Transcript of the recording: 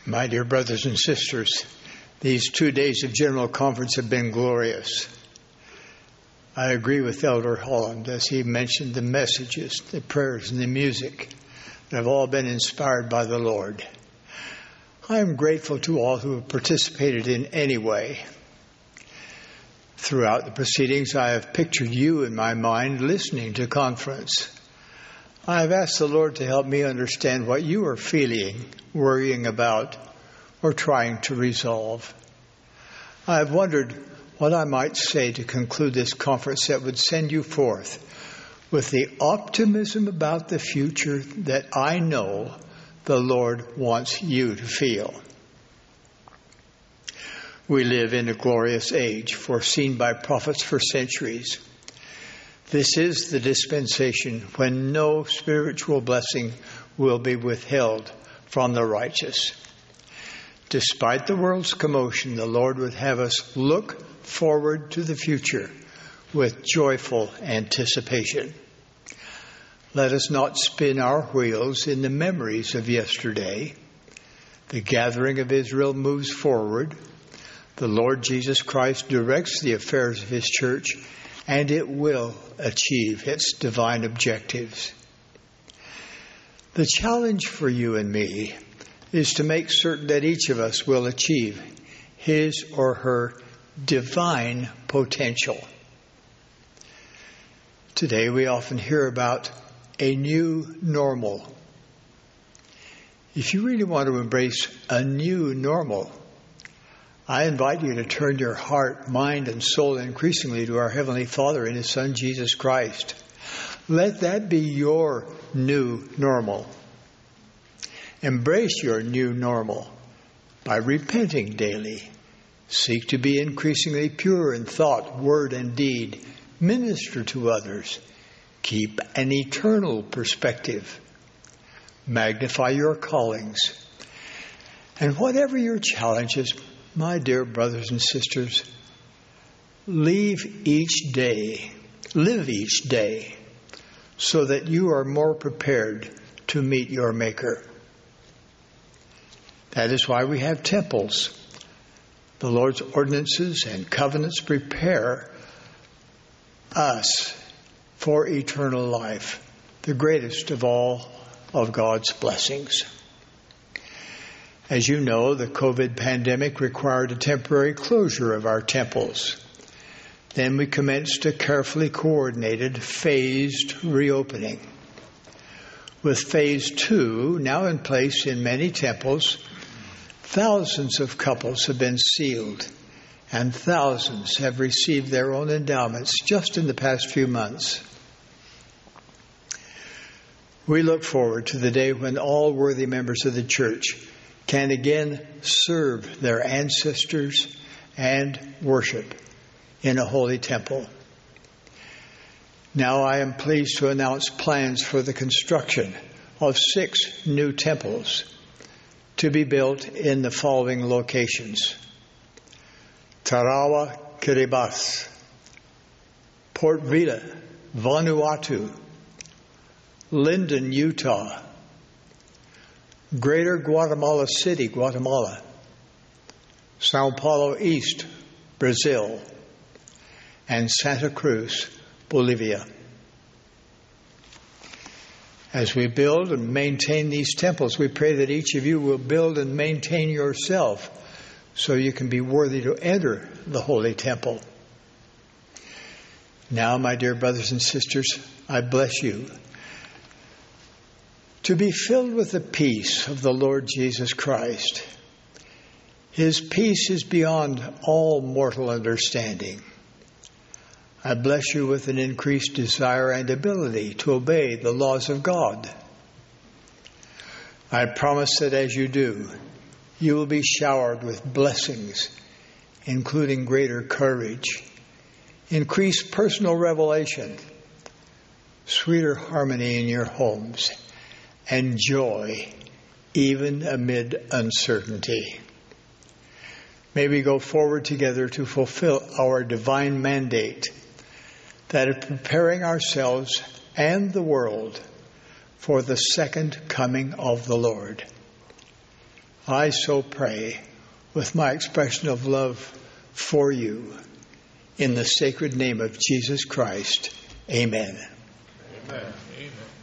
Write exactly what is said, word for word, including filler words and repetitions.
My dear brothers and sisters, these two days of General Conference have been glorious. I agree with Elder Holland as he mentioned the messages, the prayers, and the music that have all been inspired by the Lord. I am grateful to all who have participated in any way. Throughout the proceedings, I have pictured you in my mind listening to conference. I have asked the Lord to help me understand what you are feeling, worrying about, or trying to resolve. I have wondered what I might say to conclude this conference that would send you forth with the optimism about the future that I know the Lord wants you to feel. We live in a glorious age foreseen by prophets for centuries. This is the dispensation when no spiritual blessing will be withheld from the righteous. Despite the world's commotion, the Lord would have us look forward to the future with joyful anticipation. Let us not spin our wheels in the memories of yesterday. The gathering of Israel moves forward. The Lord Jesus Christ directs the affairs of His church, and it will achieve its divine objectives. The challenge for you and me is to make certain that each of us will achieve his or her divine potential. Today we often hear about a new normal. If you really want to embrace a new normal, I invite you to turn your heart, mind, and soul increasingly to our Heavenly Father and His Son, Jesus Christ. Let that be your new normal. Embrace your new normal by repenting daily. Seek to be increasingly pure in thought, word, and deed. Minister to others. Keep an eternal perspective. Magnify your callings. And whatever your challenges, my dear brothers and sisters, leave each day, live each day, so that you are more prepared to meet your Maker. That is why we have temples. The Lord's ordinances and covenants prepare us for eternal life, the greatest of all of God's blessings. As you know, the COVID pandemic required a temporary closure of our temples. Then we commenced a carefully coordinated, phased reopening. With phase two now in place in many temples, thousands of couples have been sealed, and thousands have received their own endowments just in the past few months. We look forward to the day when all worthy members of the church can again serve their ancestors and worship in a holy temple. Now I am pleased to announce plans for the construction of six new temples to be built in the following locations: Tarawa, Kiribati, Port Vila, Vanuatu, Linden, Utah, Greater Guatemala City, Guatemala, Sao Paulo East, Brazil, and Santa Cruz, Bolivia. As we build and maintain these temples, we pray that each of you will build and maintain yourself so you can be worthy to enter the holy temple. Now, my dear brothers and sisters, I bless you to be filled with the peace of the Lord Jesus Christ. His peace is beyond all mortal understanding. I bless you with an increased desire and ability to obey the laws of God. I promise that as you do, you will be showered with blessings, including greater courage, increased personal revelation, sweeter harmony in your homes, and joy, even amid uncertainty. May we go forward together to fulfill our divine mandate, that of preparing ourselves and the world for the second coming of the Lord. I so pray with my expression of love for you. In the sacred name of Jesus Christ. Amen. Amen. Amen.